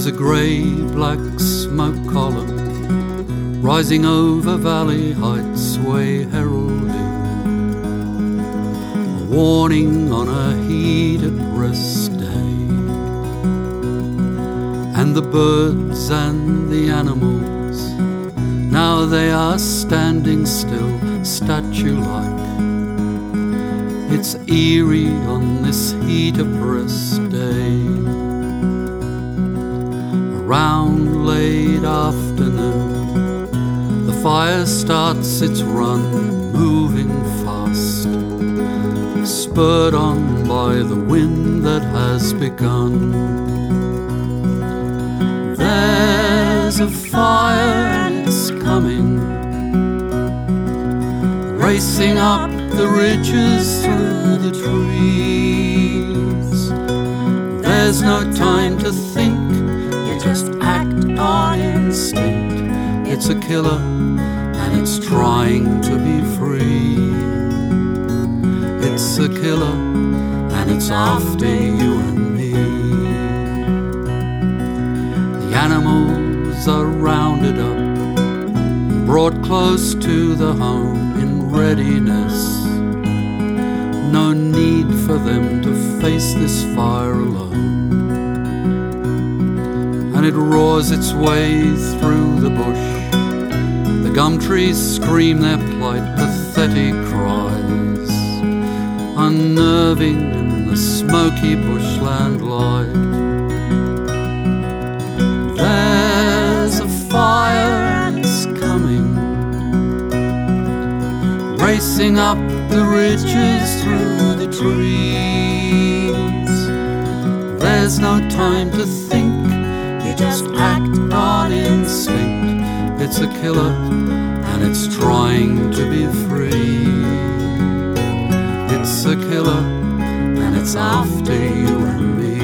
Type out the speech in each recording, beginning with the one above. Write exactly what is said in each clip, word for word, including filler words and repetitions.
There's a grey-black smoke column rising over valley heights, way heralding a warning on a heated rest day. And the birds and the animals, now they are standing still, statue-like. It's eerie on this heat-oppressed day. Around late afternoon, the fire starts its run, moving fast, spurred on by the wind that has begun. There's a fire and it's coming, racing up the ridges through the trees. There's no time to think, you just act on instinct. It's a killer and it's trying to be free. It's a killer and it's after you and me. The animals are rounded up, brought close to the home in readiness. No need for them to face this fire alone. And it roars its way through the bush. The gum trees scream their plight, pathetic cries, unnerving in the smoky bushland light. There's a fire and it's coming, racing up the ridges through the trees. There's no time to think, you just act on instinct. It's a killer and it's trying to be free. It's a killer and it's after you and me.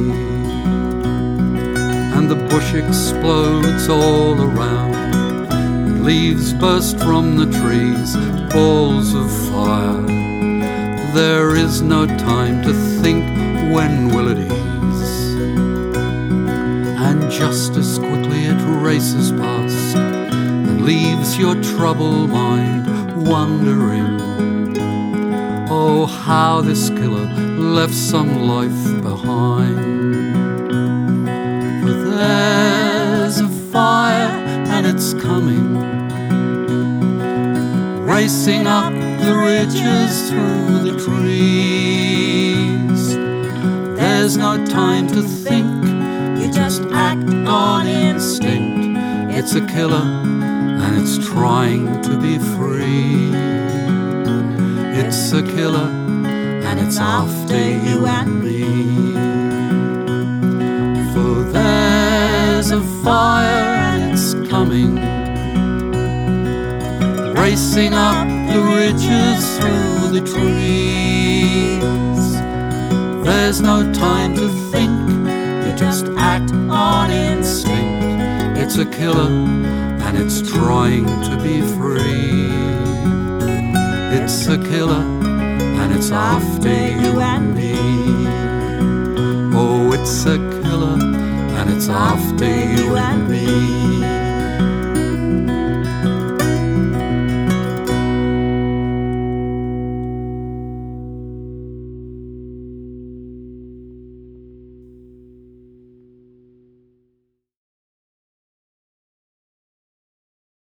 And the bush explodes all around, leaves burst from the trees, balls of fire. There is no time to think, when will it ease? And just as quickly it races past and leaves your troubled mind wondering, oh, how this killer left some life behind. For there's a fire and it's coming, racing up the ridges through the trees. There's no time to think, you just act on instinct. It's a killer and it's trying to be free. It's a killer and it's after you and me. For there's a fire and it's coming, racing up the ridges through the trees. There's no time to think, you just act on instinct. It's a killer and it's trying to be free. It's a killer and it's after you and me. Oh, it's a killer and it's after you and me.